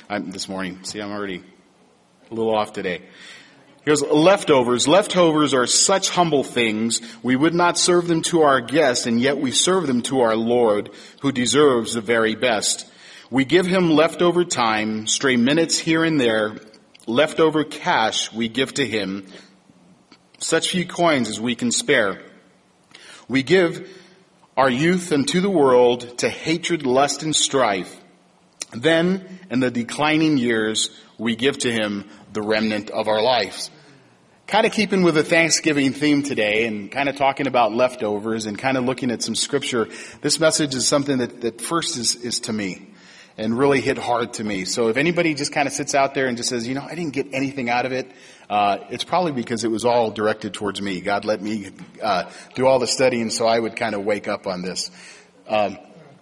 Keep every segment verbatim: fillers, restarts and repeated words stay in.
I'm, this morning. See, I'm already a little off today. Here's leftovers. Leftovers are such humble things. We would not serve them to our guests, and yet we serve them to our Lord, who deserves the very best. We give him leftover time, stray minutes here and there. Leftover cash we give to him, such few coins as we can spare. We give our youth unto the world, to hatred, lust, and strife. Then, in the declining years, we give to him the remnant of our lives. Kind of keeping with the Thanksgiving theme today and kind of talking about leftovers and kind of looking at some scripture, this message is something that, that first is, is to me and really hit hard to me. So if anybody just kind of sits out there and just says, you know, I didn't get anything out of it, uh, it's probably because it was all directed towards me. God let me uh, do all the studying so I would kind of wake up on this. Um,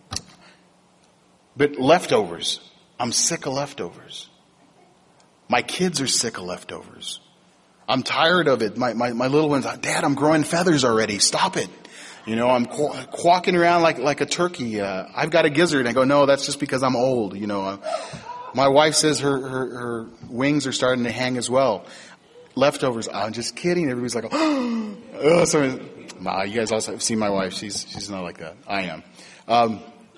but leftovers, I'm sick of leftovers. My kids are sick of leftovers. I'm tired of it. My, my, my little one's, Dad, I'm growing feathers already. Stop it. You know, I'm qu- quacking around like, like a turkey. Uh, I've got a gizzard. And I go, no, that's just because I'm old. You know, uh, my wife says her, her, her wings are starting to hang as well. Leftovers. I'm just kidding. Everybody's like, oh, sorry. Nah, you guys also have seen my wife. She's, she's not like that. I am. Um,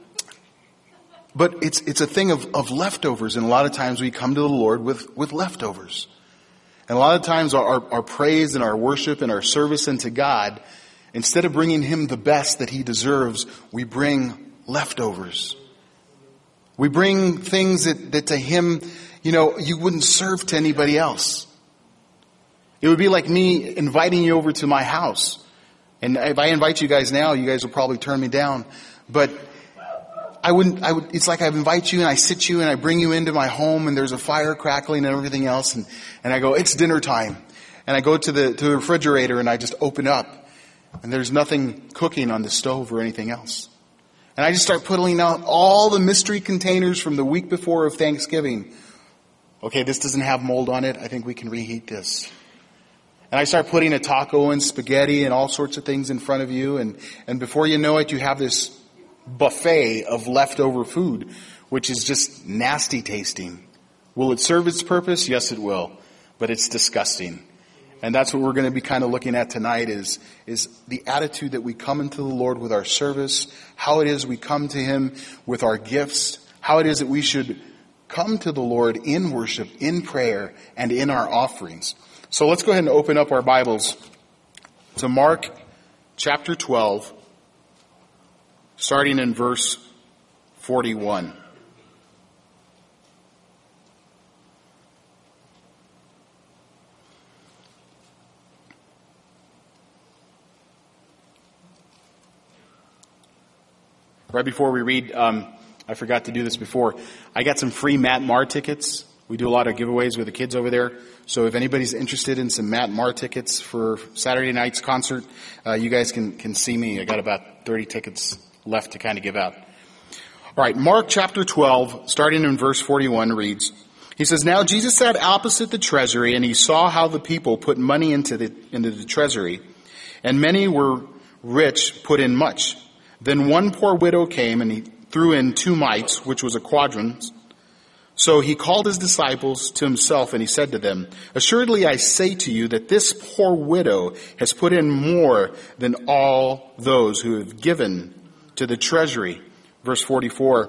but it's, it's a thing of, of leftovers. And a lot of times we come to the Lord with, with leftovers. And a lot of times our, our, our praise and our worship and our service unto God, instead of bringing him the best that he deserves, we bring leftovers. We bring things that, that to him, you know, you wouldn't serve to anybody else. It would be like me inviting you over to my house. And if I invite you guys now, you guys will probably turn me down. But I wouldn't, I would, it's like I invite you and I sit you and I bring you into my home and there's a fire crackling and everything else. And, and I go, it's dinner time. And I go to the, to the refrigerator and I just open up and there's nothing cooking on the stove or anything else. And I just start putting out all the mystery containers from the week before of Thanksgiving. Okay, this doesn't have mold on it. I think we can reheat this. And I start putting a taco and spaghetti and all sorts of things in front of you. And, and before you know it, you have this buffet of leftover food, which is just nasty tasting. Will it serve its purpose? Yes, it will. But it's disgusting. And that's what we're going to be kind of looking at tonight is, is the attitude that we come into the Lord with our service, how it is we come to him with our gifts, how it is that we should come to the Lord in worship, in prayer, and in our offerings. So let's go ahead and open up our Bibles to Mark chapter twelve. Starting in verse forty-one. Right before we read, um, I forgot to do this before. I got some free Matt Maher tickets. We do a lot of giveaways with the kids over there. So if anybody's interested in some Matt Maher tickets for Saturday night's concert, uh, you guys can, can see me. I got about thirty tickets left to kind of give out. All right, Mark chapter twelve, starting in verse forty-one, reads, he says, now Jesus sat opposite the treasury, and he saw how the people put money into the, into the treasury, and many were rich put in much. Then one poor widow came, and he threw in two mites, which was a quadrant. So he called his disciples to himself, and he said to them, assuredly I say to you that this poor widow has put in more than all those who have given to the treasury. Verse forty-four.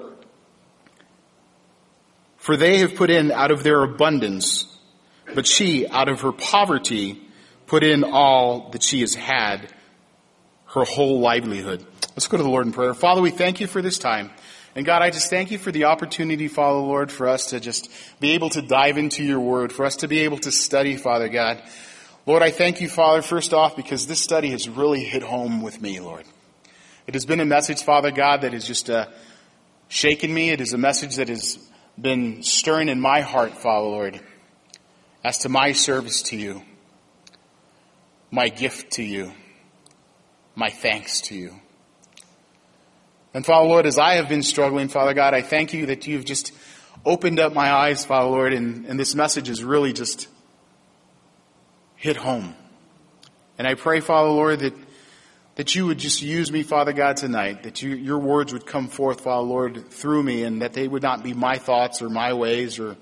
For they have put in out of their abundance, but she out of her poverty put in all that she has had, her whole livelihood. Let's go to the Lord in prayer. Father, we thank you for this time. And God, I just thank you for the opportunity, Father, Lord, for us to just be able to dive into your word, for us to be able to study, Father God. Lord, I thank you, Father, first off, because this study has really hit home with me, Lord. It has been a message, Father God, that has just uh, shaken me. It is a message that has been stirring in my heart, Father, Lord, as to my service to you, my gift to you, my thanks to you. And Father, Lord, as I have been struggling, Father God, I thank you that you've just opened up my eyes, Father, Lord, and, and this message has really just hit home. And I pray, Father, Lord, that that you would just use me, Father God, tonight, that you, your words would come forth, Father Lord, through me, and that they would not be my thoughts or my ways or,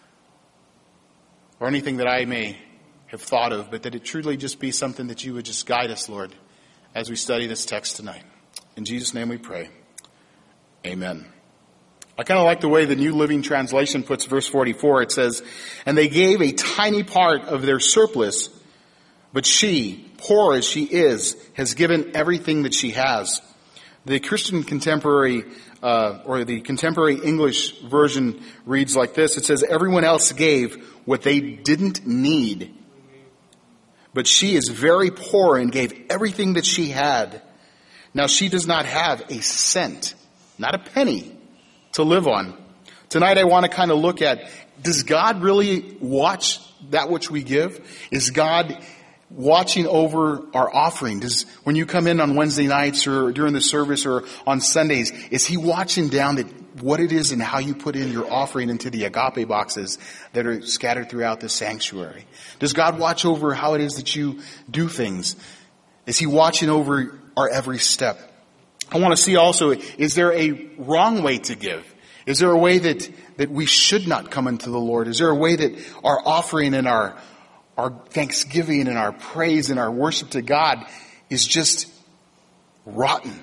or anything that I may have thought of, but that it truly just be something that you would just guide us, Lord, as we study this text tonight. In Jesus' name we pray. Amen. I kind of like the way the New Living Translation puts verse forty-four. It says, and they gave a tiny part of their surplus, but she, poor as she is, has given everything that she has. The Christian Contemporary, uh, or the Contemporary English version reads like this. It says, everyone else gave what they didn't need, but she is very poor and gave everything that she had. Now she does not have a cent, not a penny, to live on. Tonight I want to kind of look at, does God really watch that which we give? Is God watching over our offering? Does, when you come in on Wednesday nights or during the service or on Sundays, is he watching down that what it is and how you put in your offering into the agape boxes that are scattered throughout the sanctuary? Does God watch over how it is that you do things? Is he watching over our every step? I want to see also, is there a wrong way to give? Is there a way that, that we should not come into the Lord? Is there a way that our offering and our, our thanksgiving and our praise and our worship to God is just rotten?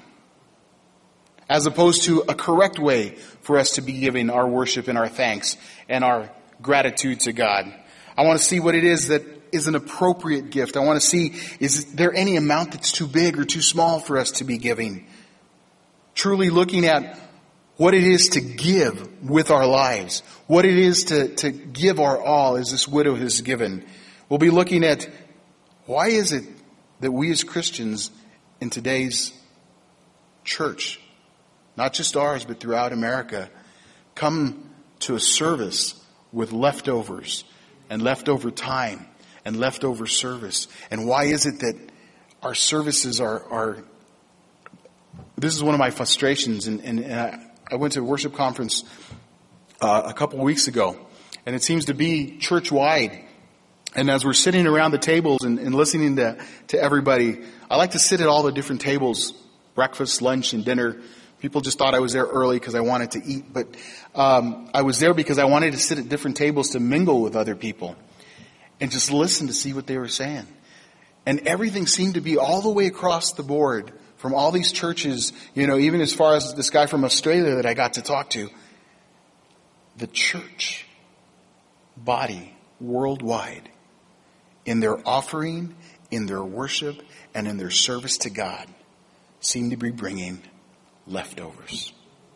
As opposed to a correct way for us to be giving our worship and our thanks and our gratitude to God. I want to see what it is that is an appropriate gift. I want to see, is there any amount that's too big or too small for us to be giving? Truly looking at what it is to give with our lives. What it is to, to give our all as this widow has given. We'll be looking at why is it that we as Christians in today's church, not just ours but throughout America, come to a service with leftovers and leftover time and leftover service. And why is it that our services are, are this is one of my frustrations, and, and, and I, I went to a worship conference uh, a couple of weeks ago, and it seems to be church-wide. And as we're sitting around the tables and, and listening to, to everybody, I like to sit at all the different tables, breakfast, lunch, and dinner. People just thought I was there early because I wanted to eat, but um, I was there because I wanted to sit at different tables to mingle with other people and just listen to see what they were saying. And everything seemed to be all the way across the board from all these churches, you know, even as far as this guy from Australia that I got to talk to. The church body worldwide, in their offering, in their worship, and in their service to God, seem to be bringing leftovers.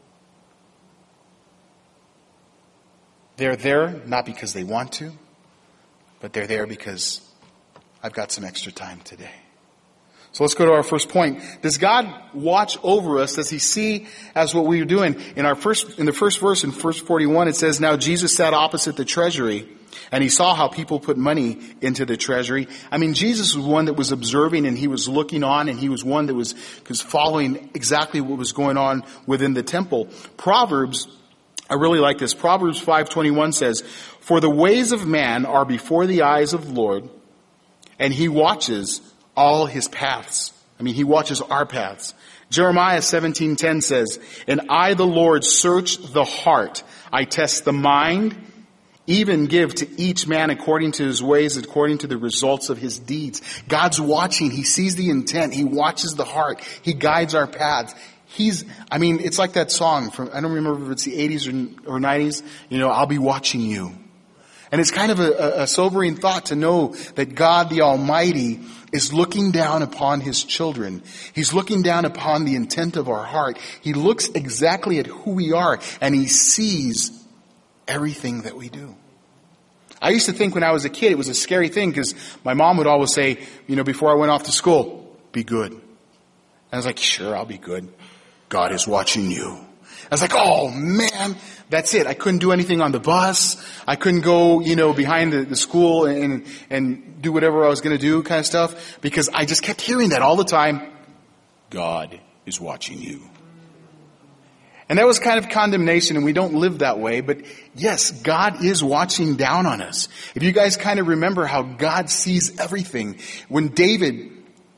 They're there not because they want to, but they're there because I've got some extra time today. So let's go to our first point. Does God watch over us? Does he see as what we are doing? In our first, in the first verse, in verse forty-one, it says, now Jesus sat opposite the treasury, and he saw how people put money into the treasury. I mean, Jesus was one that was observing, and he was looking on, and he was one that was, was following exactly what was going on within the temple. Proverbs, I really like this. Proverbs five twenty-one says, for the ways of man are before the eyes of the Lord, and he watches all his paths. I mean, he watches our paths. Jeremiah seventeen ten says, and I, the Lord, search the heart. I test the mind, even give to each man according to his ways, according to the results of his deeds. God's watching. He sees the intent. He watches the heart. He guides our paths. He's, I mean, it's like that song from, I don't remember if it's the eighties or, or nineties, you know, I'll be watching you. And it's kind of a, a sobering thought to know that God the Almighty is looking down upon his children. He's looking down upon the intent of our heart. He looks exactly at who we are, and he sees everything that we do. I used to think when I was a kid it was a scary thing because my mom would always say, you know, before I went off to school, be good. And I was like, sure, I'll be good. God is watching you. I was like, oh man, that's it. I couldn't do anything on the bus. I couldn't go, you know, behind the, the school and, and do whatever I was going to do kind of stuff because I just kept hearing that all the time. God is watching you. And that was kind of condemnation, and we don't live that way. But yes, God is watching down on us. If you guys kind of remember how God sees everything. When David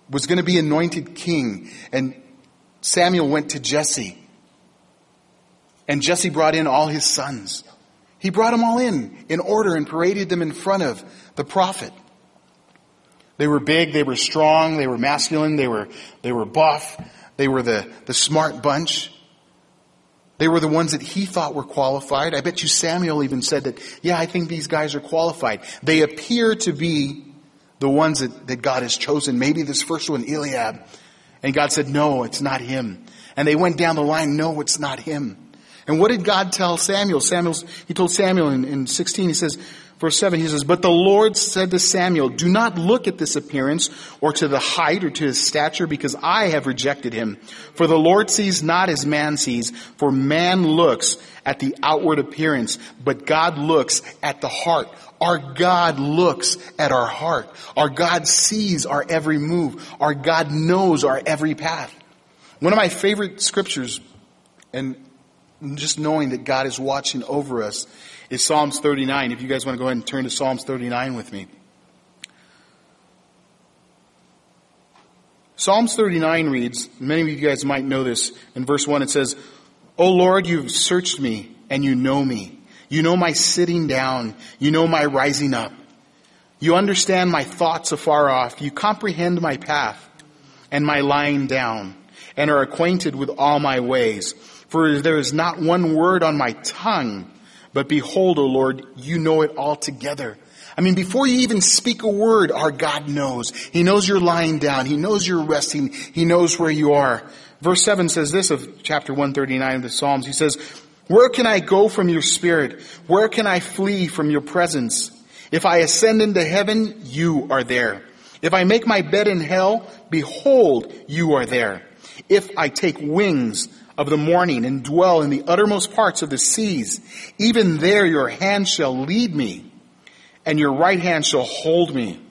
was going to be anointed king. And Samuel went to Jesse. And Jesse brought in all his sons. He brought them all in, in order, and paraded them in front of the prophet. They were big, they were strong, they were masculine, they were, they were buff, they were the, the smart bunch. They were the ones that he thought were qualified. I bet you Samuel even said that, yeah, I think these guys are qualified. They appear to be the ones that, that God has chosen. Maybe this first one, Eliab. And God said, no, it's not him. And they went down the line, no, it's not him. And what did God tell Samuel? Samuel's, he told Samuel in, in sixteen, he says, verse seven, he says, but the Lord said to Samuel, do not look at this appearance or to the height or to his stature, because I have rejected him. For the Lord sees not as man sees, for man looks at the outward appearance, but God looks at the heart. Our God looks at our heart. Our God sees our every move. Our God knows our every path. One of my favorite scriptures, and just knowing that God is watching over us, is Psalms thirty-nine. If you guys want to go ahead and turn to Psalms thirty-nine with me. Psalms thirty-nine reads, many of you guys might know this, in verse one it says, O Lord, you've searched me and you know me. You know my sitting down. You know my rising up. You understand my thoughts afar off. You comprehend my path and my lying down, and are acquainted with all my ways. For there is not one word on my tongue, but behold, O Lord, you know it altogether. I mean, before you even speak a word, our God knows. He knows you're lying down. He knows you're resting. He knows where you are. Verse seven says this of chapter one thirty-nine of the Psalms. He says, where can I go from your spirit? Where can I flee from your presence? If I ascend into heaven, you are there. If I make my bed in hell, behold, you are there. If I take wings of the morning and dwell in the uttermost parts of the seas, even there your hand shall lead me, and your right hand shall hold me.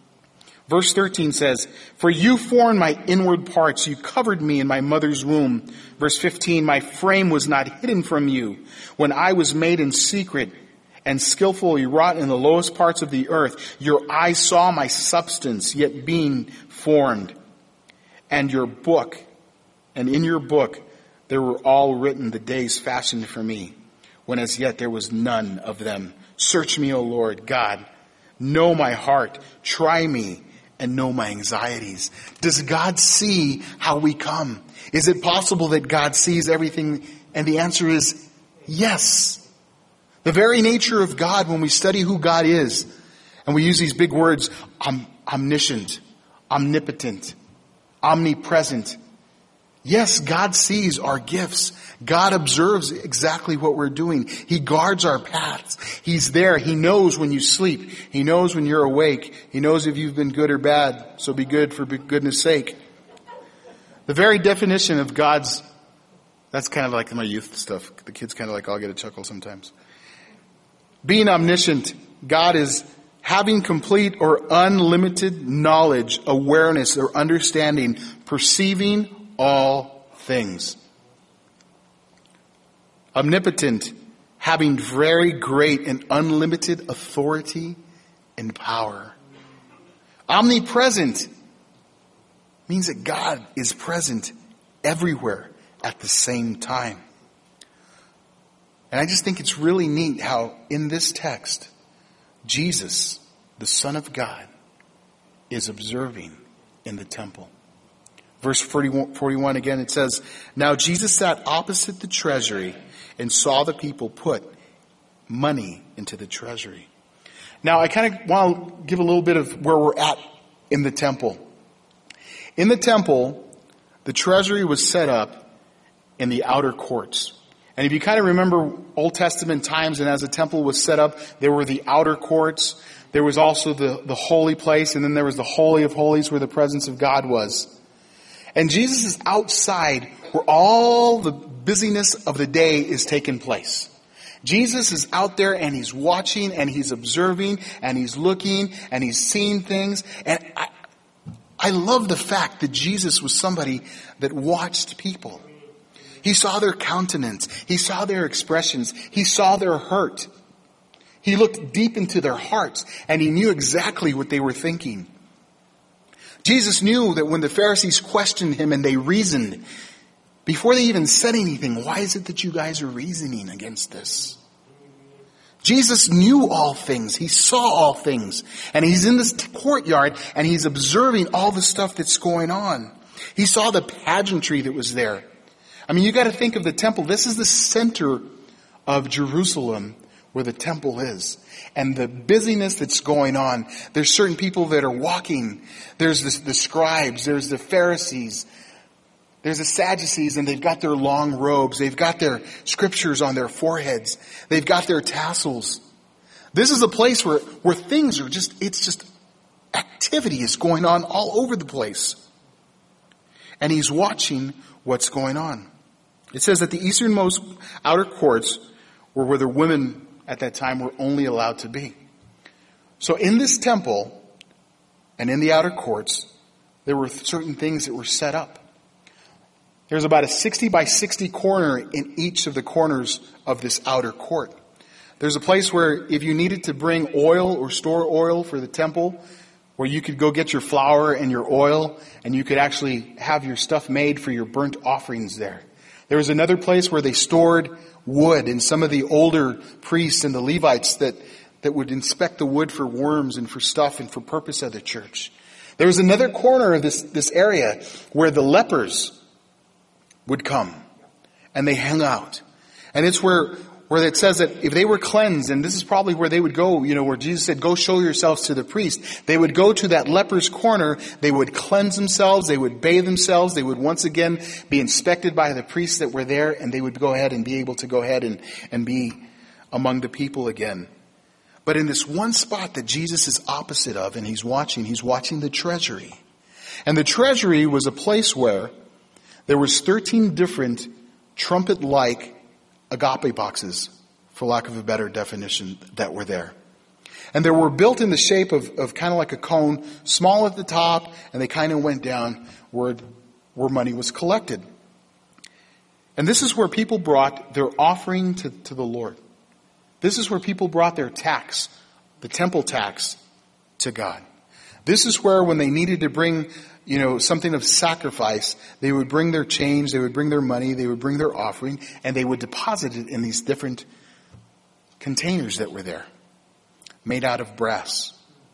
Verse thirteen says, for you formed my inward parts, you covered me in my mother's womb. Verse fifteen, my frame was not hidden from you when I was made in secret and skillfully wrought in the lowest parts of the earth. Your eyes saw my substance yet being formed, and your book, and in your book there were all written the days fashioned for me, when as yet there was none of them. Search me, O Lord God. Know my heart. Try me and know my anxieties. Does God see how we come? Is it possible that God sees everything? And the answer is yes. The very nature of God, when we study who God is, and we use these big words, om- omniscient, omnipotent, omnipresent. Yes, God sees our gifts. God observes exactly what we're doing. He guards our paths. He's there. He knows when you sleep. He knows when you're awake. He knows if you've been good or bad. So be good for goodness sake. The very definition of God's, that's kind of like my youth stuff. The kids kind of like, I'll get a chuckle sometimes. Being omniscient, God is having complete or unlimited knowledge, awareness, or understanding, perceiving all things. Omnipotent, having very great and unlimited authority and power. Omnipresent means that God is present everywhere at the same time. And I just think it's really neat how in this text, Jesus, the Son of God, is observing in the temple. Verse forty-one again, it says, now Jesus sat opposite the treasury and saw the people put money into the treasury. Now I kind of want to give a little bit of where we're at in the temple. In the temple, the treasury was set up in the outer courts. And if you kind of remember Old Testament times, and as the temple was set up, there were the outer courts. There was also the, the holy place, and then there was the Holy of Holies where the presence of God was. And Jesus is outside where all the busyness of the day is taking place. Jesus is out there and he's watching and he's observing and he's looking and he's seeing things. And I, I love the fact that Jesus was somebody that watched people. He saw their countenance. He saw their expressions. He saw their hurt. He looked deep into their hearts and he knew exactly what they were thinking. Jesus knew that when the Pharisees questioned him and they reasoned, before they even said anything, why is it that you guys are reasoning against this? Jesus knew all things. He saw all things. And he's in this courtyard and he's observing all the stuff that's going on. He saw the pageantry that was there. I mean, you got to think of the temple. This is the center of Jerusalem where the temple is. And the busyness that's going on. There's certain people that are walking. There's the, the scribes. There's the Pharisees. There's the Sadducees, and they've got their long robes. They've got their scriptures on their foreheads. They've got their tassels. This is a place where, where things are just, it's just, activity is going on all over the place. And he's watching what's going on. It says that the easternmost outer courts were where the women at that time were only allowed to be. So in this temple and in the outer courts, there were certain things that were set up. There's about a sixty by sixty corner in each of the corners of this outer court. There's a place where if you needed to bring oil or store oil for the temple, where you could go get your flour and your oil, and you could actually have your stuff made for your burnt offerings there. There was another place where they stored wood, and some of the older priests and the Levites that, that would inspect the wood for worms and for stuff and for purpose of the church. There was another corner of this, this area where the lepers would come and they hung out. And it's where, where it says that if they were cleansed, and this is probably where they would go, you know, where Jesus said, go show yourselves to the priest. They would go to that leper's corner. They would cleanse themselves. They would bathe themselves. They would once again be inspected by the priests that were there, and they would go ahead and be able to go ahead and, and be among the people again. But in this one spot that Jesus is opposite of, and he's watching, he's watching the treasury. And the treasury was a place where there was thirteen different trumpet-like agape boxes, for lack of a better definition, that were there. And they were built in the shape of, of kind of like a cone, small at the top, and they kind of went down where, where money was collected. And this is where people brought their offering to, to the Lord. This is where people brought their tax, the temple tax, to God. This is where when they needed to bring, you know, something of sacrifice, they would bring their change, they would bring their money, they would bring their offering, and they would deposit it in these different containers that were there, made out of brass.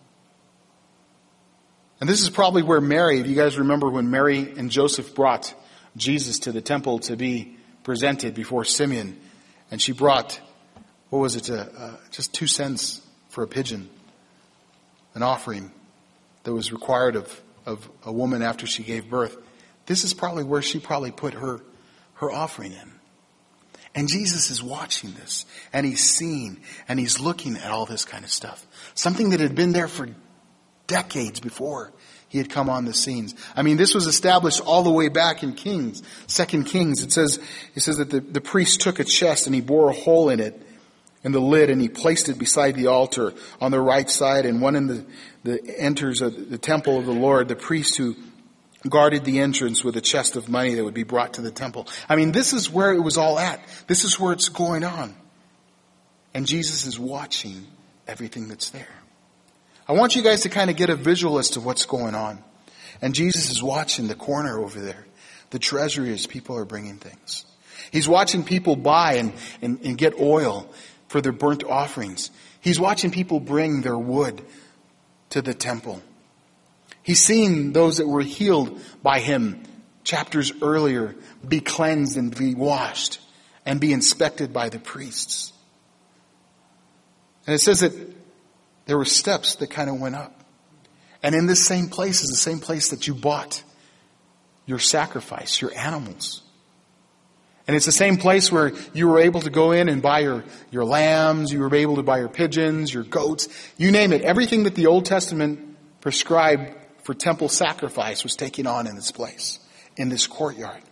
And this is probably where Mary, if you guys remember when Mary and Joseph brought Jesus to the temple to be presented before Simeon, and she brought, what was it, uh, uh, just two cents for a pigeon, an offering that was required of, of a woman after she gave birth. This is probably where she probably put her, her offering in. And Jesus is watching this, and he's seeing, and he's looking at all this kind of stuff. Something that had been there for decades before he had come on the scenes. I mean, this was established all the way back in Kings, Second Kings. It says, it says that the, the priest took a chest and he bore a hole in it, in the lid, and he placed it beside the altar on the right side, and one in the, the enters of the temple of the Lord, the priest who guarded the entrance with a chest of money that would be brought to the temple. I mean, this is where it was all at. This is where it's going on. And Jesus is watching everything that's there. I want you guys to kind of get a visual as to what's going on. And Jesus is watching the corner over there, the treasury, as people are bringing things. He's watching people buy and, and, and get oil for their burnt offerings. He's watching people bring their wood to the temple. He's seeing those that were healed by him chapters earlier be cleansed and be washed and be inspected by the priests. And it says that there were steps that kind of went up. And in this same place is the same place that you bought your sacrifice, your animals. And it's the same place where you were able to go in and buy your, your lambs, you were able to buy your pigeons, your goats, you name it. Everything that the Old Testament prescribed for temple sacrifice was taken on in this place, in this courtyard.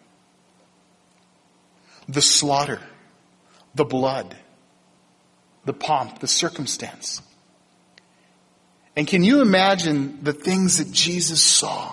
The slaughter, the blood, the pomp, the circumstance. And can you imagine the things that Jesus saw?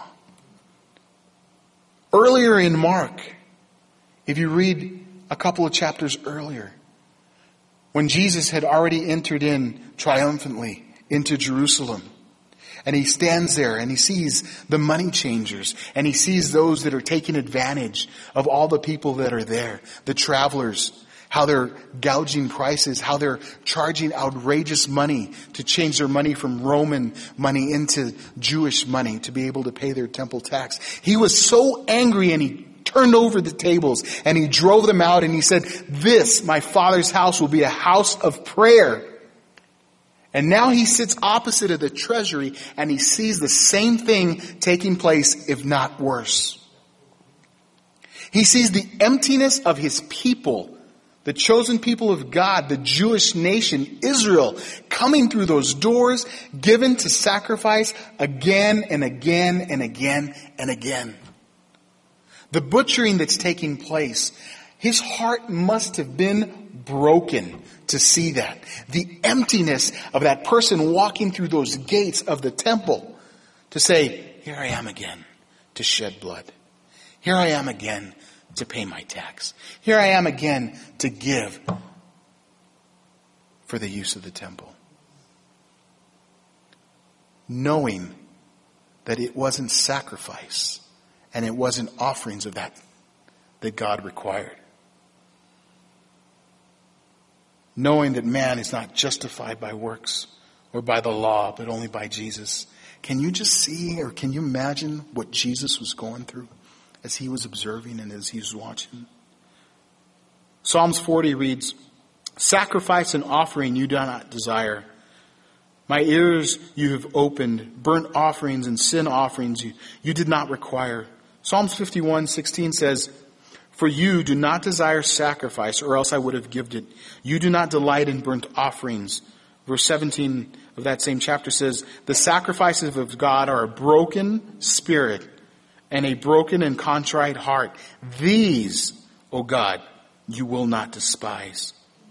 Earlier in Mark, if you read a couple of chapters earlier, when Jesus had already entered in triumphantly into Jerusalem, And he stands there and he sees the money changers, and he sees those that are taking advantage of all the people that are there, the travelers, how they're gouging prices, how they're charging outrageous money to change their money from Roman money into Jewish money to be able to pay their temple tax. He was so angry, and he turned over the tables and he drove them out, and he said, "This, my Father's house, will be a house of prayer." And now he sits opposite of the treasury and he sees the same thing taking place, if not worse. He sees the emptiness of his people, the chosen people of God, the Jewish nation, Israel, coming through those doors, given to sacrifice again and again and again and again. The butchering that's taking place, his heart must have been broken to see that. The emptiness of that person walking through those gates of the temple to say, "Here I am again to shed blood. Here I am again to pay my tax. Here I am again to give for the use of the temple." Knowing that it wasn't sacrifice and it wasn't offerings of that that God required. Knowing that man is not justified by works or by the law, but only by Jesus. Can you just see, or can you imagine what Jesus was going through as he was observing and as he was watching? Psalms forty reads, "Sacrifice and offering you do not desire. My ears you have opened. Burnt offerings and sin offerings you, you did not require." Psalms fifty-one sixteen says, "For you do not desire sacrifice, or else I would have given it. You do not delight in burnt offerings." Verse seventeen of that same chapter says, "The sacrifices of God are a broken spirit and a broken and contrite heart. These, O God, you will not despise."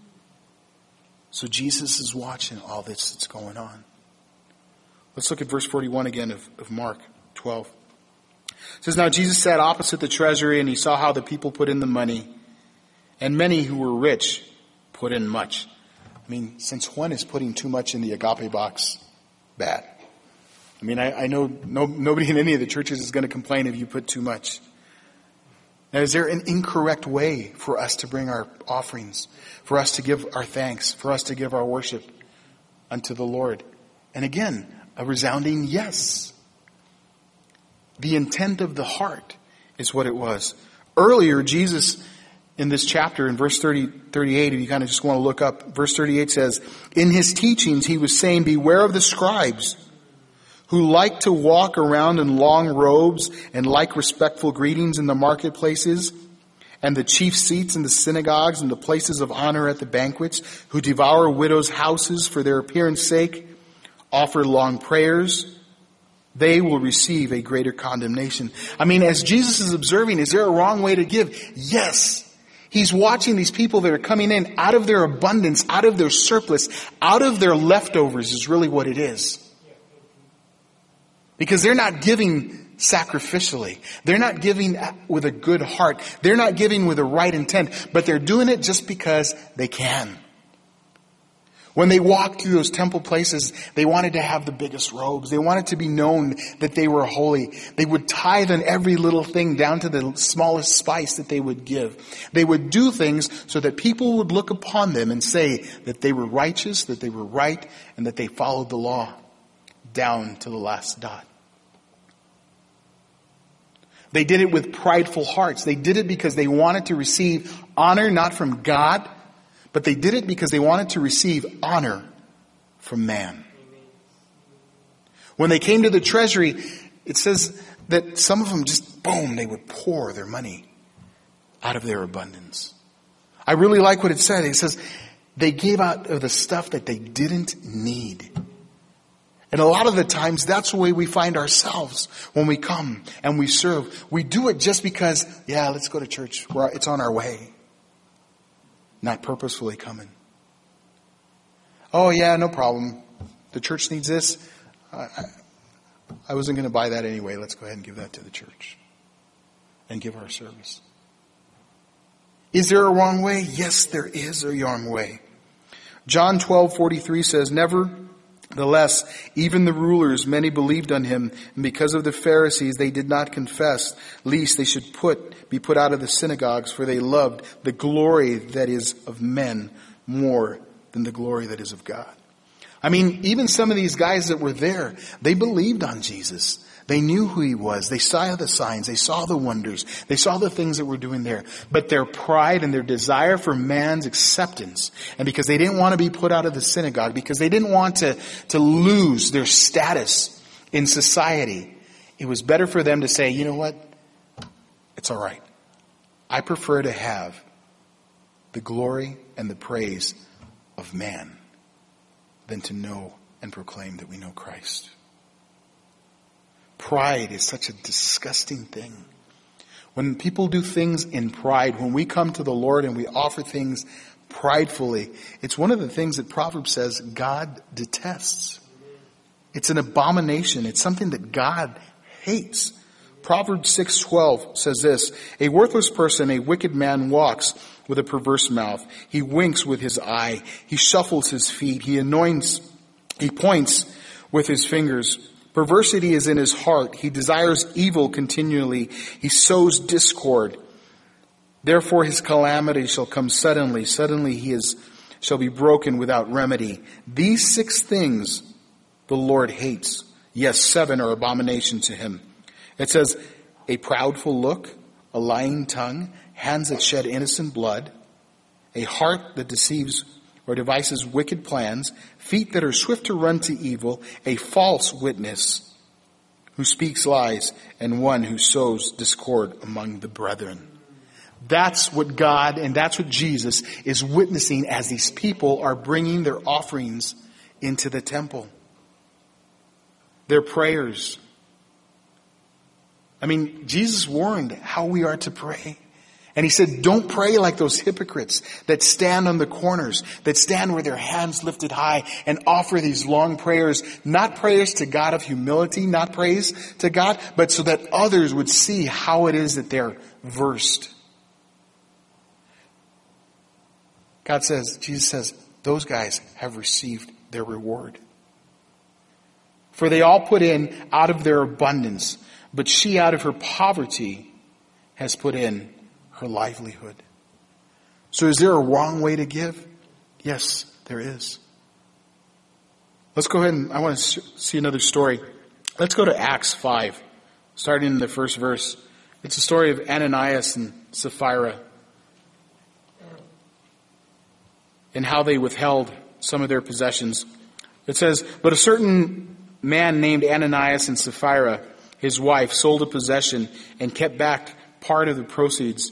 So Jesus is watching all this that's going on. Let's look at verse forty-one again of, of Mark twelve. It says, "Now Jesus sat opposite the treasury, and he saw how the people put in the money. And many who were rich put in much." I mean, since when is putting too much in the agape box bad? I mean, I, I know no, nobody in any of the churches is going to complain if you put too much. Now, is there an incorrect way for us to bring our offerings, for us to give our thanks, for us to give our worship unto the Lord? And again, a resounding yes. The intent of the heart is what it was. Earlier, Jesus, in this chapter, in verse thirty, thirty-eight, if you kind of just want to look up, verse thirty-eight says, "In his teachings he was saying, 'Beware of the scribes who like to walk around in long robes and like respectful greetings in the marketplaces and the chief seats in the synagogues and the places of honor at the banquets, who devour widows' houses for their appearance sake, offer long prayers. They will receive a greater condemnation.'" I mean, as Jesus is observing, is there a wrong way to give? Yes. He's watching these people that are coming in out of their abundance, out of their surplus, out of their leftovers is really what it is. Because they're not giving sacrificially. They're not giving with a good heart. They're not giving with the right intent, but they're doing it just because they can. When they walked through those temple places, they wanted to have the biggest robes. They wanted to be known that they were holy. They would tithe on every little thing down to the smallest spice that they would give. They would do things so that people would look upon them and say that they were righteous, that they were right, and that they followed the law down to the last dot. They did it with prideful hearts. They did it because they wanted to receive honor not from God, but they did it because they wanted to receive honor from man. When they came to the treasury, it says that some of them just, boom, they would pour their money out of their abundance. I really like what it said. It says they gave out of the stuff that they didn't need. And a lot of the times, that's the way we find ourselves when we come and we serve. We do it just because, yeah, let's go to church. It's on our way. Not purposefully coming. Oh, yeah, no problem. The church needs this. I, I wasn't going to buy that anyway. Let's go ahead and give that to the church and give our service. Is there a wrong way? Yes, there is a wrong way. John twelve forty-three says, "Never Nevertheless, even the rulers, many believed on him, and because of the Pharisees, they did not confess, lest they should put be put out of the synagogues, for they loved the glory that is of men more than the glory that is of God. I mean, even some of these guys that were there, they believed on Jesus. They knew who he was. They saw the signs. They saw the wonders. They saw the things that were doing there. But their pride and their desire for man's acceptance, and because they didn't want to be put out of the synagogue, because they didn't want to, to lose their status in society, it was better for them to say, you know what? It's all right. I prefer to have the glory and the praise of man than to know and proclaim that we know Christ. Pride is such a disgusting thing. When people do things in pride, when we come to the Lord and we offer things pridefully, it's one of the things that Proverbs says God detests. It's an abomination. It's something that God hates. Proverbs six twelve says this, a worthless person, a wicked man walks with a perverse mouth. He winks with his eye. He shuffles his feet. He anoints, he points with his fingers. Perversity is in his heart. He desires evil continually. He sows discord. Therefore his calamity shall come suddenly. Suddenly he is, shall be broken without remedy. These six things the Lord hates. Yes, seven are abomination to him. It says, a proudful look, a lying tongue, hands that shed innocent blood, a heart that deceives or devises wicked plans, feet that are swift to run to evil, a false witness who speaks lies, and one who sows discord among the brethren. That's what God and that's what Jesus is witnessing as these people are bringing their offerings into the temple. Their prayers. I mean, Jesus warned how we are to pray. And he said, don't pray like those hypocrites that stand on the corners, that stand with their hands lifted high and offer these long prayers, not prayers to God of humility, not praise to God, but so that others would see how it is that they're versed. God says, Jesus says, those guys have received their reward. For they all put in out of their abundance, but she out of her poverty has put in her livelihood. So is there a wrong way to give? Yes, there is. Let's go ahead and I want to see another story. Let's go to Acts five, starting in the first verse. It's a story of Ananias and Sapphira and how they withheld some of their possessions. It says, but a certain man named Ananias and Sapphira, his wife, sold a possession and kept back part of the proceeds.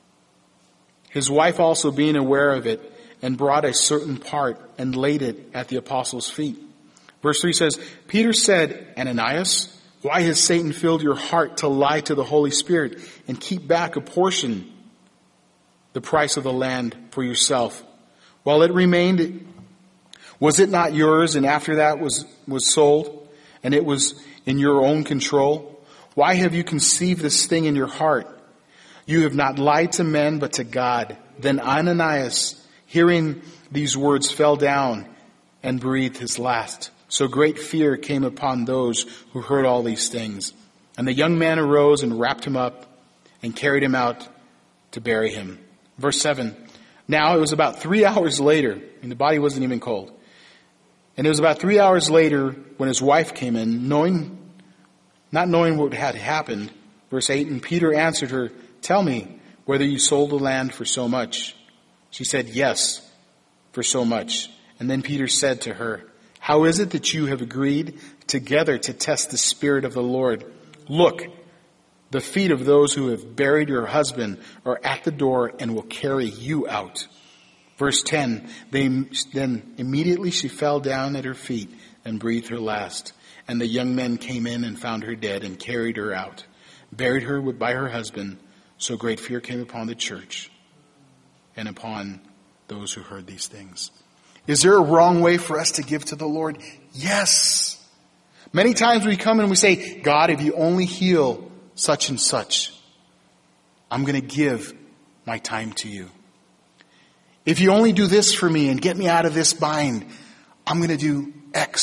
His wife also being aware of it and brought a certain part and laid it at the apostles' feet. Verse three says, Peter said, Ananias, why has Satan filled your heart to lie to the Holy Spirit and keep back a portion, the price of the land for yourself? While it remained, was it not yours, and after that was, was sold, and it was in your own control? Why have you conceived this thing in your heart? You have not lied to men, but to God. Then Ananias, hearing these words, fell down and breathed his last. So great fear came upon those who heard all these things. And the young man arose and wrapped him up and carried him out to bury him. Verse seven. Now it was about three hours later, and the body wasn't even cold. And it was about three hours later when his wife came in, knowing, not knowing what had happened. Verse eight, and Peter answered her, tell me whether you sold the land for so much. She said, yes, for so much. And then Peter said to her, how is it that you have agreed together to test the Spirit of the Lord? Look, the feet of those who have buried your husband are at the door and will carry you out. Verse ten, they, then immediately she fell down at her feet and breathed her last. And the young men came in and found her dead and carried her out, buried her by her husband. So great fear came upon the church and upon those who heard these things. Is there a wrong way for us to give to the Lord? Yes. Many times we come and we say, God, if you only heal such and such, I'm going to give my time to you. If you only do this for me and get me out of this bind, I'm going to do X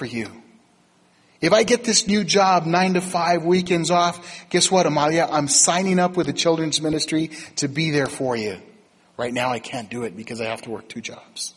for you. If I get this new job, nine to five, weekends off, guess what, Amalia? I'm signing up with the children's ministry to be there for you. Right now I can't do it because I have to work two jobs.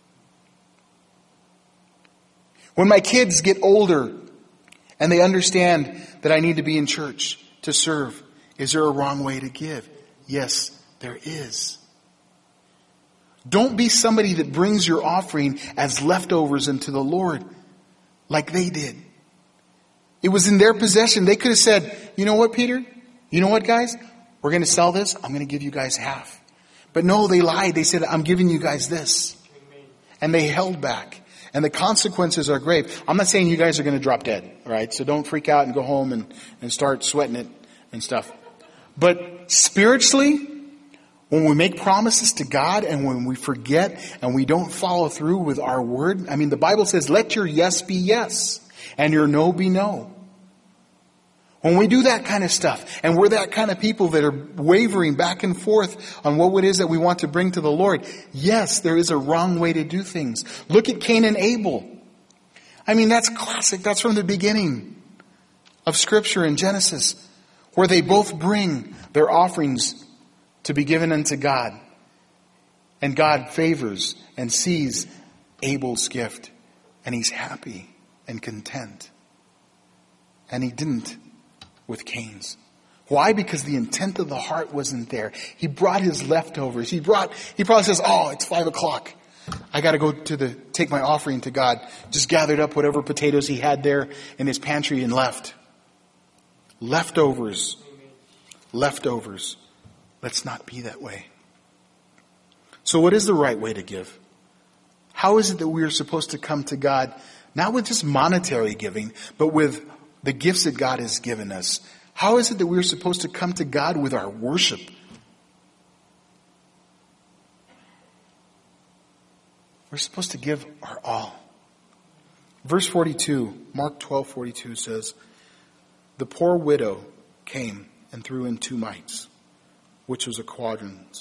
When my kids get older and they understand that I need to be in church to serve, is there a wrong way to give? Yes, there is. Don't be somebody that brings your offering as leftovers into the Lord like they did. It was in their possession. They could have said, you know what, Peter? You know what, guys? We're going to sell this. I'm going to give you guys half. But no, they lied. They said, I'm giving you guys this. And they held back. And the consequences are grave. I'm not saying you guys are going to drop dead, all right? So don't freak out and go home and, and start sweating it and stuff. But spiritually, when we make promises to God and when we forget and we don't follow through with our word, I mean, the Bible says, let your yes be yes and your no be no. When we do that kind of stuff and we're that kind of people that are wavering back and forth on what it is that we want to bring to the Lord, yes, there is a wrong way to do things. Look at Cain and Abel. I mean, that's classic. That's from the beginning of Scripture in Genesis, where they both bring their offerings to be given unto God. And God favors and sees Abel's gift. And he's happy and content. And he didn't with Cain's. Why? Because the intent of the heart wasn't there. He brought his leftovers. He brought, he probably says, oh, it's five o'clock. I got to go to the, take my offering to God. Just gathered up whatever potatoes he had there in his pantry and left. Leftovers. Leftovers. Let's not be that way. So what is the right way to give? How is it that we are supposed to come to God, not with just monetary giving, but with the gifts that God has given us? How is it that we're supposed to come to God with our worship? We're supposed to give our all. Verse forty-two, Mark twelve forty-two says, the poor widow came and threw in two mites, which was a quadrant.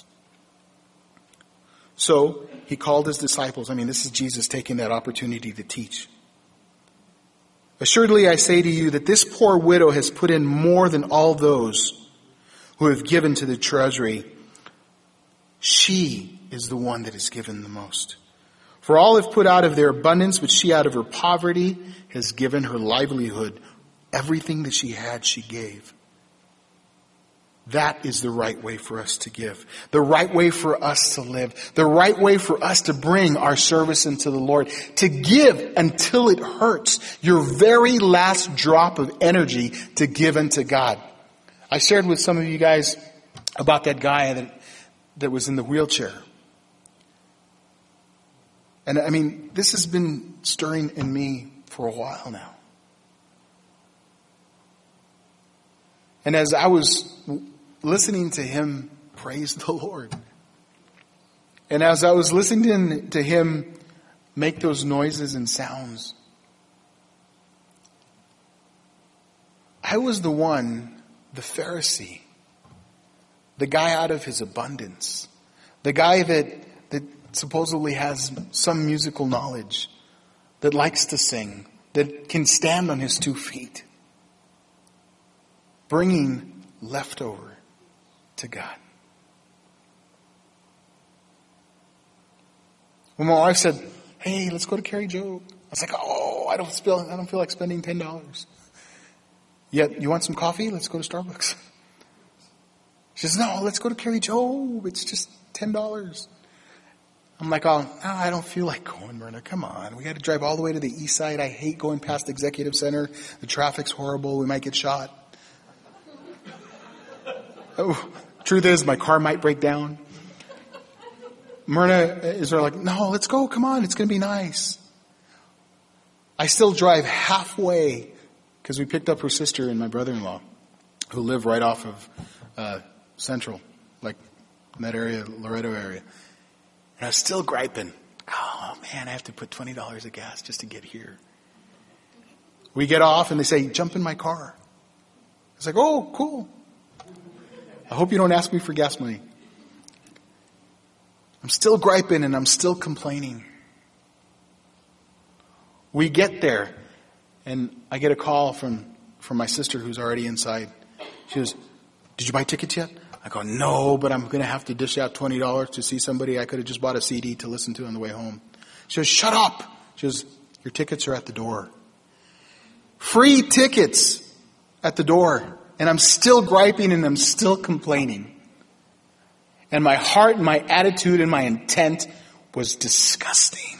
So he called his disciples. I mean, this is Jesus taking that opportunity to teach. Assuredly, I say to you that this poor widow has put in more than all those who have given to the treasury. She is the one that has given the most. For all have put out of their abundance, but she out of her poverty has given her livelihood. Everything that she had, she gave. That is the right way for us to give. The right way for us to live. The right way for us to bring our service into the Lord. To give until it hurts. Your very last drop of energy to give unto God. I shared with some of you guys about that guy that, that was in the wheelchair. And I mean, this has been stirring in me for a while now. And as I was listening to him praise the Lord, and as I was listening to him make those noises and sounds, I was the one, the Pharisee, the guy out of his abundance, the guy that, that supposedly has some musical knowledge, that likes to sing, that can stand on his two feet, bringing leftover to God. When my wife said, hey, let's go to Carrie Joe, I was like, oh, I don't feel, I don't feel like spending ten dollars. Yet, you want some coffee? Let's go to Starbucks. She says, no, let's go to Carrie Joe. It's just ten dollars. I'm like, oh, no, I don't feel like going, Myrna. Come on. We got to drive all the way to the east side. I hate going past the Executive Center. The traffic's horrible. We might get shot. Oh, truth is, my car might break down. Myrna is like, no, let's go. Come on. It's going to be nice. I still drive halfway because we picked up her sister and my brother-in-law who live right off of uh, Central, like in that area, Loretto area. And I was still griping. Oh, man, I have to put twenty dollars of gas just to get here. We get off and they say, jump in my car. It's like, oh, cool. I hope you don't ask me for gas money. I'm still griping and I'm still complaining. We get there, and I get a call from, from my sister who's already inside. She goes, "Did you buy tickets yet?" I go, "No, but I'm going to have to dish out twenty dollars to see somebody I could have just bought a C D to listen to on the way home." She goes, "Shut up." She goes, "Your tickets are at the door." Free tickets at the door. And I'm still griping and I'm still complaining. And my heart and my attitude and my intent was disgusting.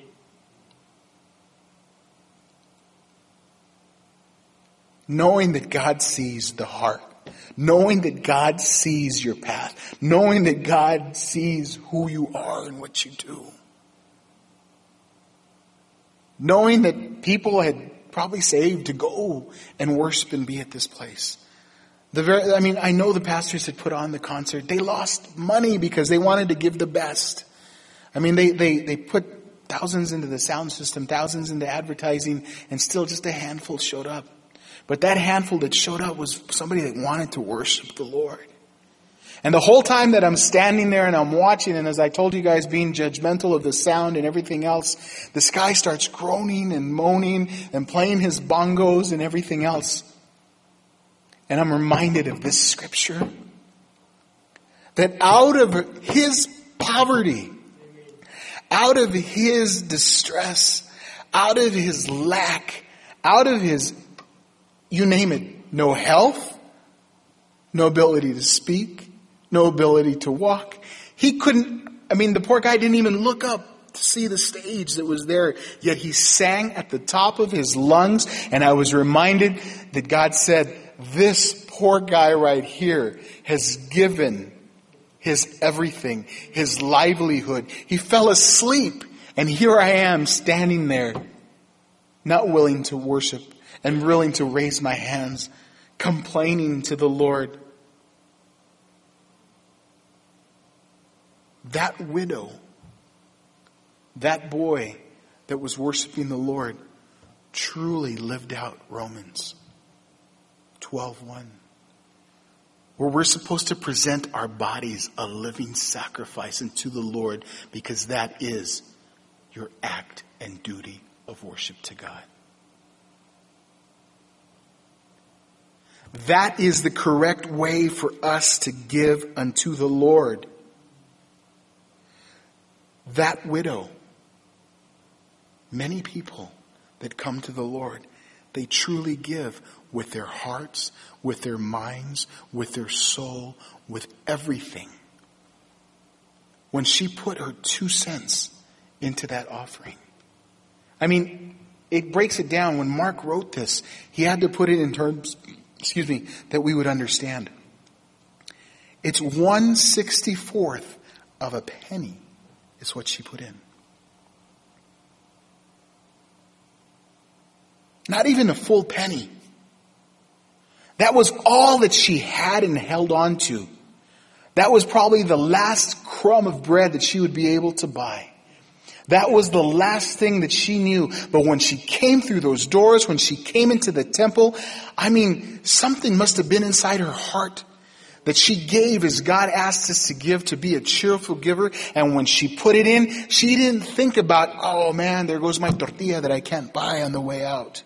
Knowing that God sees the heart. Knowing that God sees your path. Knowing that God sees who you are and what you do. Knowing that people had probably saved to go and worship and be at this place. The very, I mean, I know the pastors had put on the concert. They lost money because they wanted to give the best. I mean, they, they, they put thousands into the sound system, thousands into advertising, and still just a handful showed up. But that handful that showed up was somebody that wanted to worship the Lord. And the whole time that I'm standing there and I'm watching, and as I told you guys, being judgmental of the sound and everything else, this guy starts groaning and moaning and playing his bongos and everything else. And I'm reminded of this scripture. That out of his poverty, out of his distress, out of his lack, out of his, you name it, no health, no ability to speak, no ability to walk. He couldn't, I mean, the poor guy didn't even look up to see the stage that was there. Yet he sang at the top of his lungs. And I was reminded that God said, this poor guy right here has given his everything, his livelihood. He fell asleep. And here I am standing there, not willing to worship and willing to raise my hands, complaining to the Lord. That widow, that boy that was worshiping the Lord, truly lived out Romans twelve one, where we're supposed to present our bodies a living sacrifice unto the Lord, because that is your act and duty of worship to God. That is the correct way for us to give unto the Lord. That widow, many people that come to the Lord, they truly give with their hearts, with their minds, with their soul, with everything. When she put her two cents into that offering. I mean, it breaks it down. When Mark wrote this, he had to put it in terms, excuse me, that we would understand. It's one sixty-fourth of a penny. Is what she put in. Not even a full penny. That was all that she had and held on to. That was probably the last crumb of bread that she would be able to buy. That was the last thing that she knew. But when she came through those doors, when she came into the temple, I mean, something must have been inside her heart that she gave as God asked us to give, to be a cheerful giver. And when she put it in, she didn't think about, oh man, there goes my tortilla that I can't buy on the way out.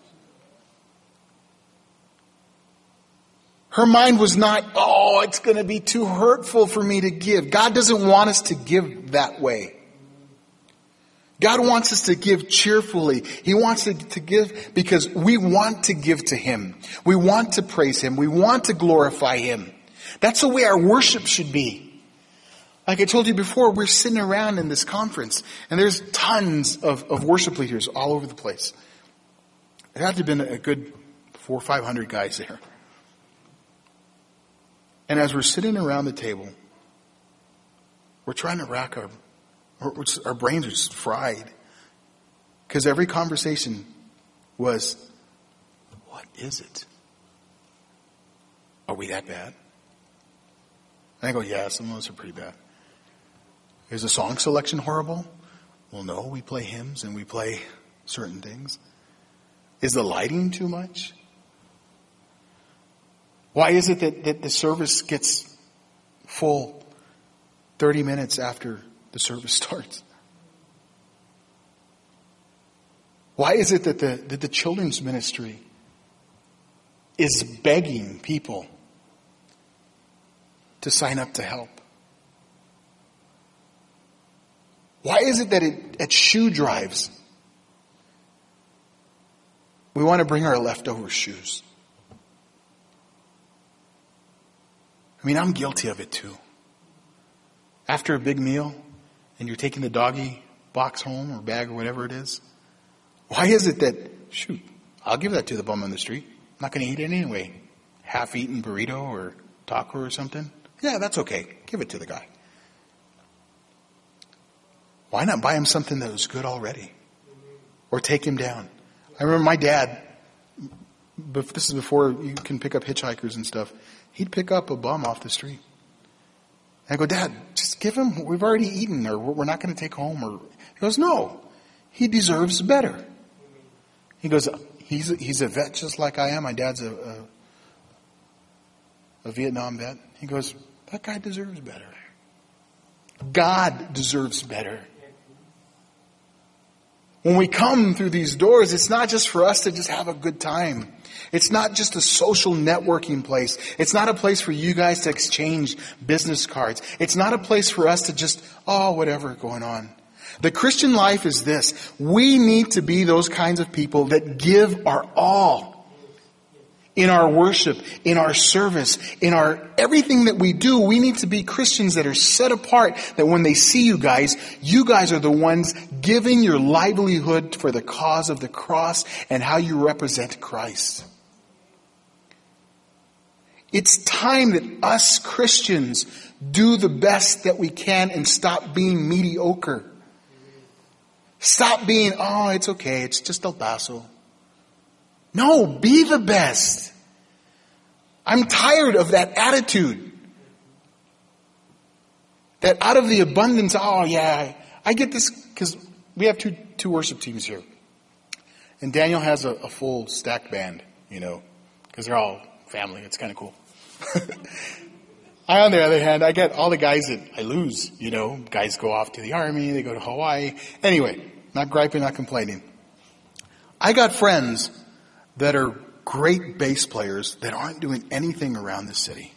Her mind was not, oh, it's going to be too hurtful for me to give. God doesn't want us to give that way. God wants us to give cheerfully. He wants us to give because we want to give to Him. We want to praise Him. We want to glorify Him. That's the way our worship should be. Like I told you before, we're sitting around in this conference and there's tons of, of worship leaders all over the place. There had to have been a good four or five hundred guys there. And as we're sitting around the table, we're trying to rack our, our brains are just fried. Because every conversation was, what is it? Are we that bad? And I go, yeah, some of us are pretty bad. Is the song selection horrible? Well, no, we play hymns and we play certain things. Is the lighting too much? Why is it that, that the service gets full thirty minutes after the service starts? Why is it that the, that the children's ministry is begging people to sign up to help? Why is it that it, at shoe drives, we want to bring our leftover shoes? I mean, I'm guilty of it too. After a big meal, and you're taking the doggy box home or bag or whatever it is, why is it that, shoot, I'll give that to the bum on the street. I'm not going to eat it anyway. Half-eaten burrito or taco or something. Yeah, that's okay. Give it to the guy. Why not buy him something that was good already? Or take him down? I remember my dad, but this is before you can pick up hitchhikers and stuff, he'd pick up a bum off the street. And I go, Dad, just give him, we've already eaten, or we're not going to take home. Or he goes, no, he deserves better. He goes, he's a, he's a vet just like I am. My dad's a, a, a Vietnam vet. He goes, that guy deserves better. God deserves better. When we come through these doors, it's not just for us to just have a good time. It's not just a social networking place. It's not a place for you guys to exchange business cards. It's not a place for us to just, oh, whatever going on. The Christian life is this. We need to be those kinds of people that give our all. In our worship, in our service, in our everything that we do, we need to be Christians that are set apart, that when they see you guys, you guys are the ones giving your livelihood for the cause of the cross and how you represent Christ. It's time that us Christians do the best that we can and stop being mediocre. Stop being, oh, it's okay, it's just El Paso. No, be the best. I'm tired of that attitude. That out of the abundance, oh yeah, I get this, because we have two two worship teams here. And Daniel has a, a full stack band, you know, because they're all family. It's kind of cool. I, on the other hand, I get all the guys that I lose, you know. Guys go off to the army, they go to Hawaii. Anyway, not griping, not complaining. I got friends that are great bass players that aren't doing anything around the city.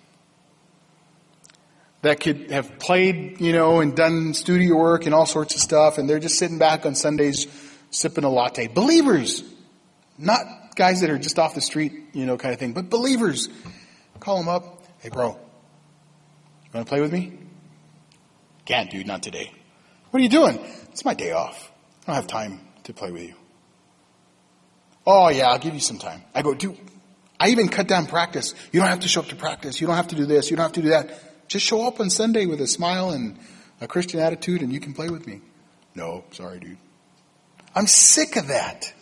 That could have played, you know, and done studio work and all sorts of stuff, and they're just sitting back on Sundays sipping a latte. Believers! Not guys that are just off the street, you know, kind of thing, but believers. Call them up. Hey, bro, you want to play with me? Can't, dude, not today. What are you doing? It's my day off. I don't have time to play with you. Oh, yeah, I'll give you some time. I go, dude, I even cut down practice. You don't have to show up to practice. You don't have to do this. You don't have to do that. Just show up on Sunday with a smile and a Christian attitude and you can play with me. No, sorry, dude. I'm sick of that.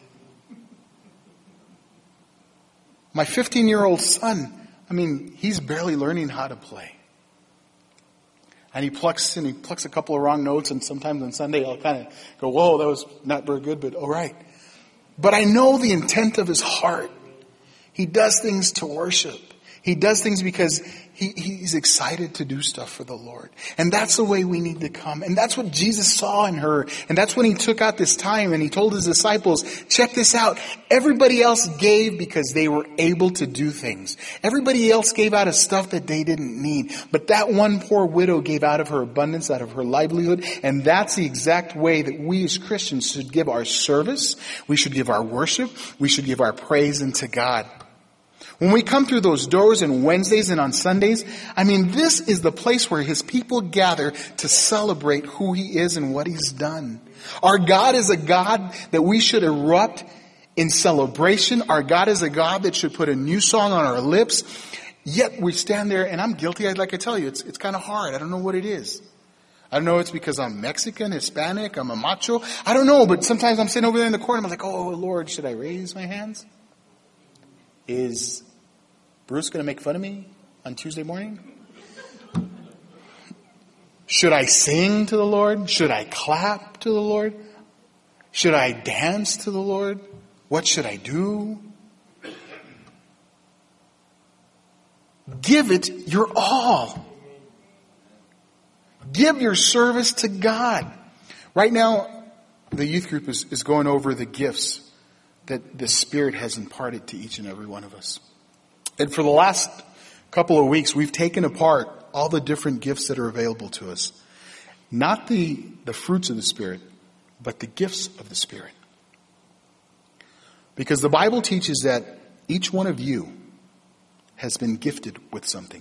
My fifteen-year-old son, I mean, he's barely learning how to play. And he plucks and he plucks a couple of wrong notes, and sometimes on Sunday I'll kind of go, whoa, that was not very good, but all right. But I know the intent of his heart. He does things to worship. He does things because he, he's excited to do stuff for the Lord. And that's the way we need to come. And that's what Jesus saw in her. And that's when he took out this time and he told his disciples, check this out. Everybody else gave because they were able to do things. Everybody else gave out of stuff that they didn't need. But that one poor widow gave out of her abundance, out of her livelihood. And that's the exact way that we as Christians should give our service. We should give our worship. We should give our praise unto God. When we come through those doors on Wednesdays and on Sundays, I mean, this is the place where his people gather to celebrate who he is and what he's done. Our God is a God that we should erupt in celebration. Our God is a God that should put a new song on our lips. Yet we stand there, and I'm guilty, like I tell you, it's, it's kind of hard. I don't know what it is. I don't know, it's because I'm Mexican, Hispanic, I'm a macho. I don't know, but sometimes I'm sitting over there in the corner, I'm like, oh, Lord, should I raise my hands? Is Bruce going to make fun of me on Tuesday morning? Should I sing to the Lord? Should I clap to the Lord? Should I dance to the Lord? What should I do? Give it your all. Give your service to God. Right now, the youth group is, is going over the gifts that the Spirit has imparted to each and every one of us. And for the last couple of weeks, we've taken apart all the different gifts that are available to us. Not the, the fruits of the Spirit, but the gifts of the Spirit. Because the Bible teaches that each one of you has been gifted with something.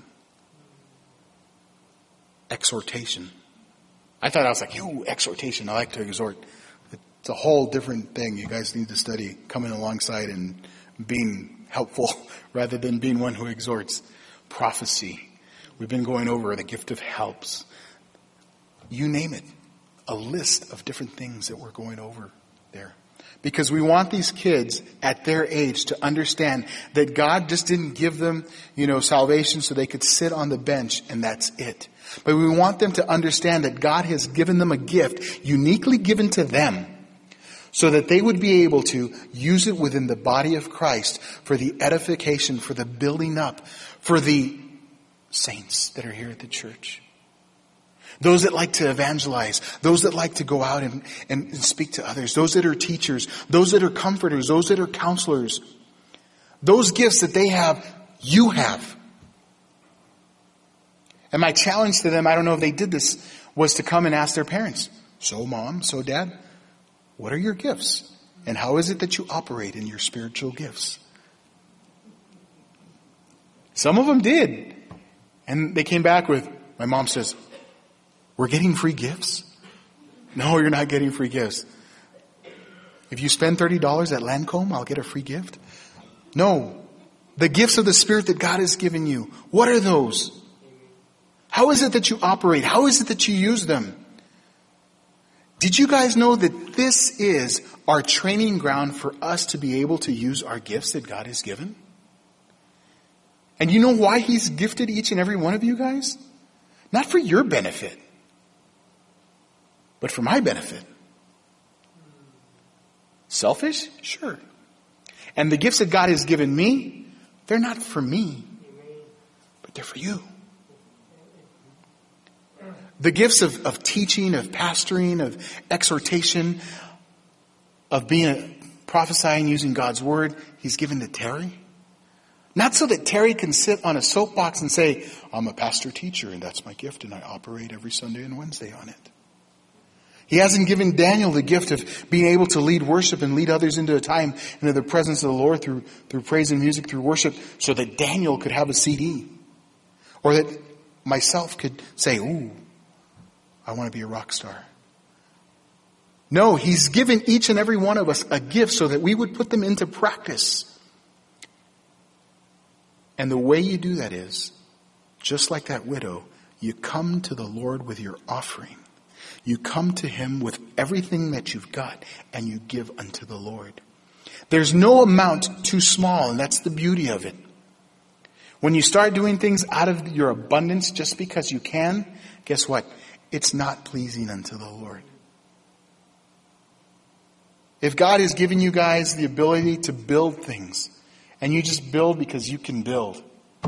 Exhortation. I thought I was like, yo, exhortation. I like to exhort. It's a whole different thing. You guys need to study coming alongside and being helpful rather than being one who exhorts. Prophecy. We've been going over the gift of helps. You name it. A list of different things that we're going over there. Because we want these kids at their age to understand that God just didn't give them, you know, salvation so they could sit on the bench and that's it. But we want them to understand that God has given them a gift uniquely given to them so that they would be able to use it within the body of Christ for the edification, for the building up, for the saints that are here at the church. Those that like to evangelize, those that like to go out and, and, and speak to others, those that are teachers, those that are comforters, those that are counselors. Those gifts that they have, you have. And my challenge to them, I don't know if they did this, was to come and ask their parents, so mom, so dad, what are your gifts? And how is it that you operate in your spiritual gifts? Some of them did. And they came back with, my mom says, we're getting free gifts? No, you're not getting free gifts. If you spend thirty dollars at Lancome, I'll get a free gift. No. The gifts of the Spirit that God has given you, what are those? How is it that you operate? How is it that you use them? Did you guys know that this is our training ground for us to be able to use our gifts that God has given? And you know why He's gifted each and every one of you guys? Not for your benefit, but for my benefit. Selfish? Sure. And the gifts that God has given me, they're not for me, but they're for you. The gifts of, of teaching, of pastoring, of exhortation, of being a prophesying using God's word, He's given to Terry. Not so that Terry can sit on a soapbox and say, I'm a pastor teacher and that's my gift and I operate every Sunday and Wednesday on it. He hasn't given Daniel the gift of being able to lead worship and lead others into a time into the presence of the Lord through, through praise and music, through worship, so that Daniel could have a C D. Or that myself could say, ooh, I want to be a rock star. No, He's given each and every one of us a gift so that we would put them into practice. And the way you do that is, just like that widow, you come to the Lord with your offering. You come to Him with everything that you've got and you give unto the Lord. There's no amount too small, and that's the beauty of it. When you start doing things out of your abundance just because you can, guess what? It's not pleasing unto the Lord. If God has given you guys the ability to build things, and you just build because you can build,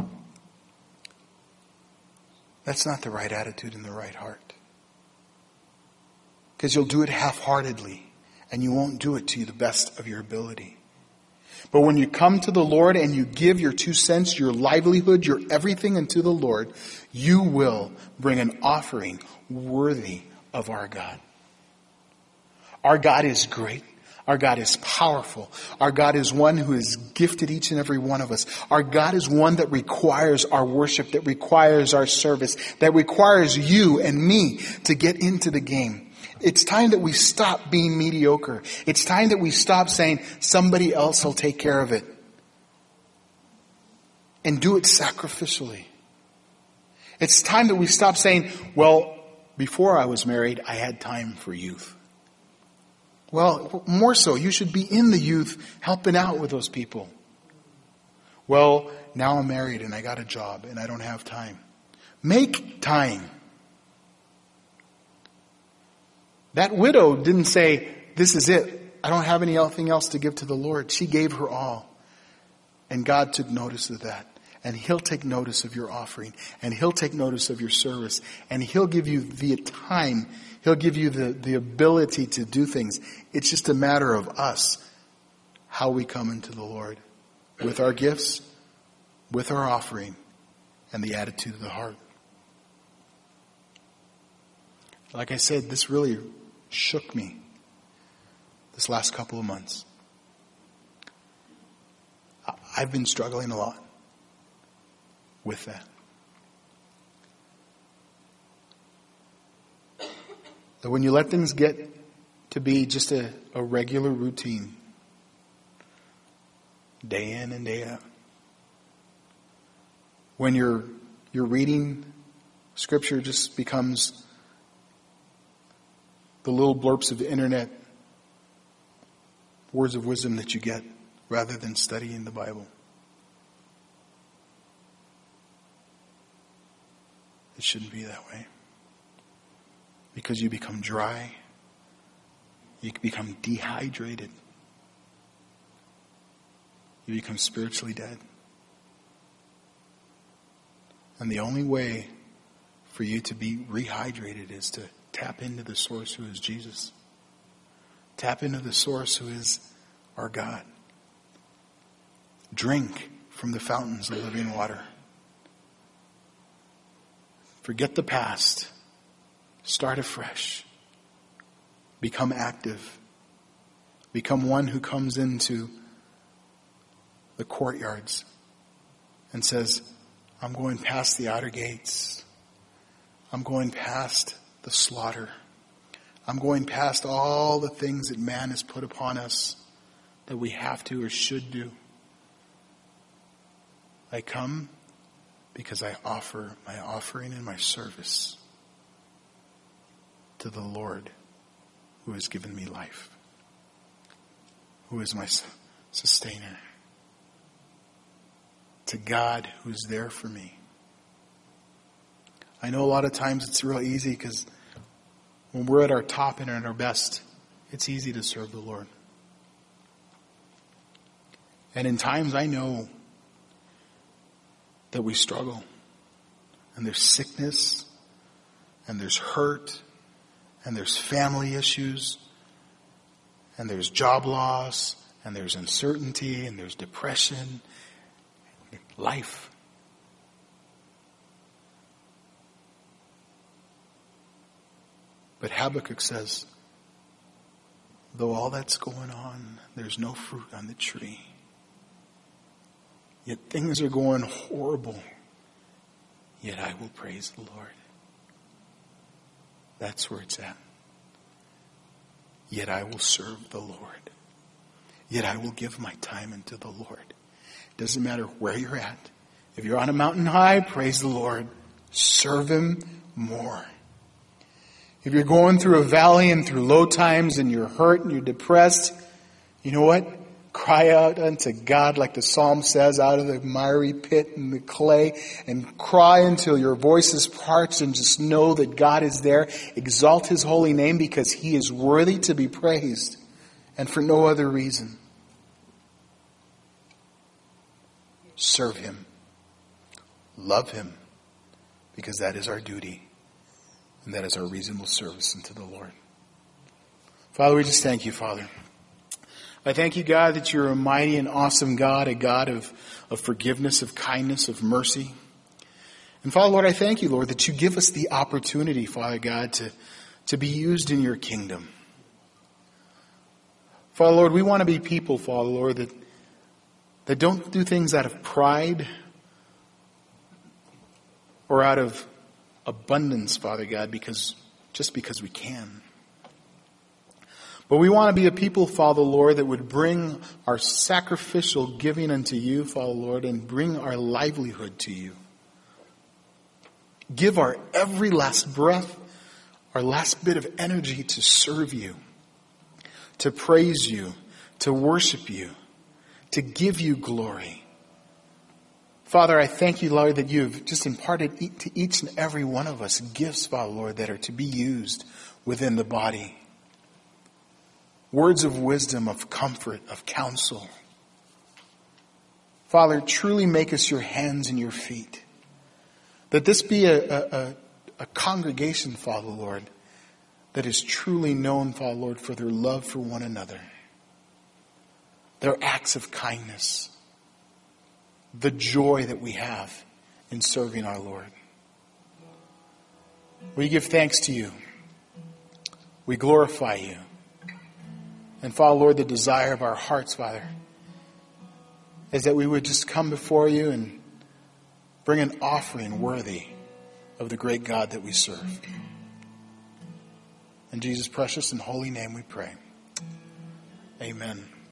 that's not the right attitude and the right heart. Because you'll do it half-heartedly, and you won't do it to the best of your ability. But when you come to the Lord and you give your two cents, your livelihood, your everything unto the Lord, you will bring an offering worthy of our God. Our God is great. Our God is powerful. Our God is one who has gifted each and every one of us. Our God is one that requires our worship, that requires our service, that requires you and me to get into the game. It's time that we stop being mediocre. It's time that we stop saying somebody else will take care of it. And do it sacrificially. It's time that we stop saying, well, before I was married, I had time for youth. Well, more so, you should be in the youth helping out with those people. Well, now I'm married and I got a job and I don't have time. Make time. That widow didn't say, this is it. I don't have anything else to give to the Lord. She gave her all. And God took notice of that. And He'll take notice of your offering. And He'll take notice of your service. And He'll give you the time. He'll give you the, the ability to do things. It's just a matter of us. how we come into the Lord. With our gifts, with our offering, and the attitude of the heart. Like I said, this really shook me this last couple of months. I've been struggling a lot with that. That when you let things get to be just a, a regular routine, day in and day out, when you're you're reading Scripture just becomes the little blurps of the internet, words of wisdom that you get rather than studying the Bible. It shouldn't be that way. Because you become dry. You become dehydrated. You become spiritually dead. And the only way for you to be rehydrated is to tap into the source who is Jesus. Tap into the source who is our God. Drink from the fountains of living water. Forget the past. Start afresh. Become active. Become one who comes into the courtyards and says, I'm going past the outer gates. I'm going past the slaughter. I'm going past all the things that man has put upon us that we have to or should do. I come because I offer my offering and my service to the Lord who has given me life, who is my sustainer, to God who is there for me. I know a lot of times it's real easy because when we're at our top and at our best, it's easy to serve the Lord. And in times I know that we struggle. And there's sickness. And there's hurt. And there's family issues. And there's job loss. And there's uncertainty. And there's depression. Life. But Habakkuk says, though all that's going on, there's no fruit on the tree. Yet things are going horrible. Yet I will praise the Lord. That's where it's at. Yet I will serve the Lord. Yet I will give my time unto the Lord. Doesn't matter where you're at. If you're on a mountain high, praise the Lord. Serve Him more. If you're going through a valley and through low times and you're hurt and you're depressed, you know what? Cry out unto God like the psalm says, out of the miry pit and the clay, and cry until your voice is parched, and just know that God is there. Exalt His holy name because He is worthy to be praised, and for no other reason. Serve Him. Love Him, because that is our duty. And that is our reasonable service unto the Lord. Father, we just thank You, Father. I thank You, God, that You're a mighty and awesome God, a God of, of forgiveness, of kindness, of mercy. And Father, Lord, I thank You, Lord, that You give us the opportunity, Father God, to, to be used in Your kingdom. Father, Lord, we want to be people, Father, Lord, that, that don't do things out of pride or out of abundance, Father God, because just because we can. But we want to be a people, Father Lord, that would bring our sacrificial giving unto You, Father Lord, and bring our livelihood to You. Give our every last breath, our last bit of energy to serve You, to praise You, to worship You, to give You glory. Father, I thank You, Lord, that You've just imparted to each and every one of us gifts, Father Lord, that are to be used within the body. Words of wisdom, of comfort, of counsel. Father, truly make us Your hands and Your feet. That this be a, a, a congregation, Father Lord, that is truly known, Father Lord, for their love for one another. their acts of kindness, the joy that we have in serving our Lord. We give thanks to you. We glorify you. And Father, Lord, the desire of our hearts, Father, is that we would just come before you and bring an offering worthy of the great God that we serve. In Jesus' precious and holy name we pray. Amen.